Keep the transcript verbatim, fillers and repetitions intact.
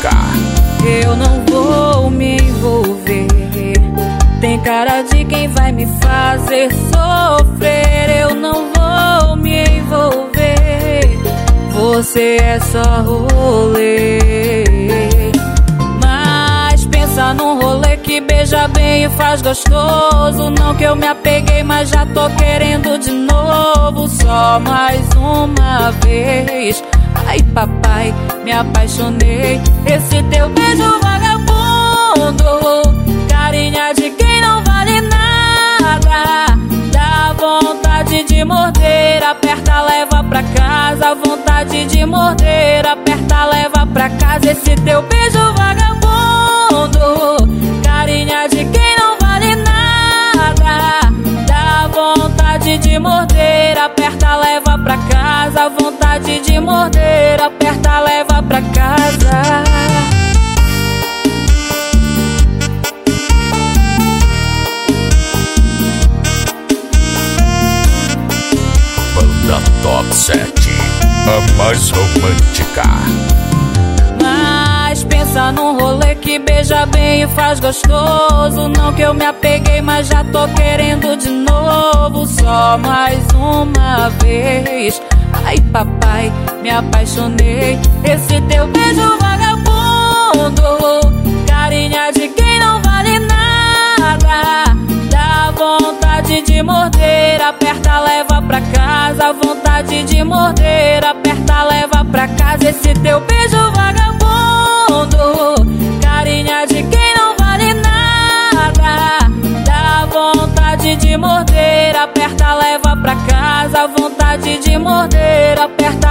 romântica. Eu não vou me envolver, tem cara de quem vai me fazer sofrer. Eu não vou me envolver, você é só rolê. Mas pensa num rolê que beija bem e faz gostoso. Não que eu me apeguei, mas já tô querendo de novo. Só mais uma vez. Ai papai, me apaixonei. Esse teu beijo vagabundo, carinha de quem não vale nada. Dá vontade de morder, aperta, leva pra casa. Vontade de morder, aperta, leva pra casa. Esse teu beijo vagabundo, carinha de quem não vale nada. Dá vontade de morder, aperta, leva pra casa. Vontade de morder, aperta, leva pra casa. Banda Top sete, a mais romântica. Mas pensa num rolê que beija bem e faz gostoso. Não que eu me apeguei, mas já tô querendo de novo. Só mais uma vez. Ai papai, me apaixonei. Esse teu beijo vagabundo, carinha de quem não vale nada. Dá vontade de morder, aperta, leva pra casa. Vontade de morder, aperta, leva pra casa. Esse teu beijo vagabundo, carinha de quem não vale nada. Dá vontade de morder, aperta, leva pra casa. Vontade de morder, aperta,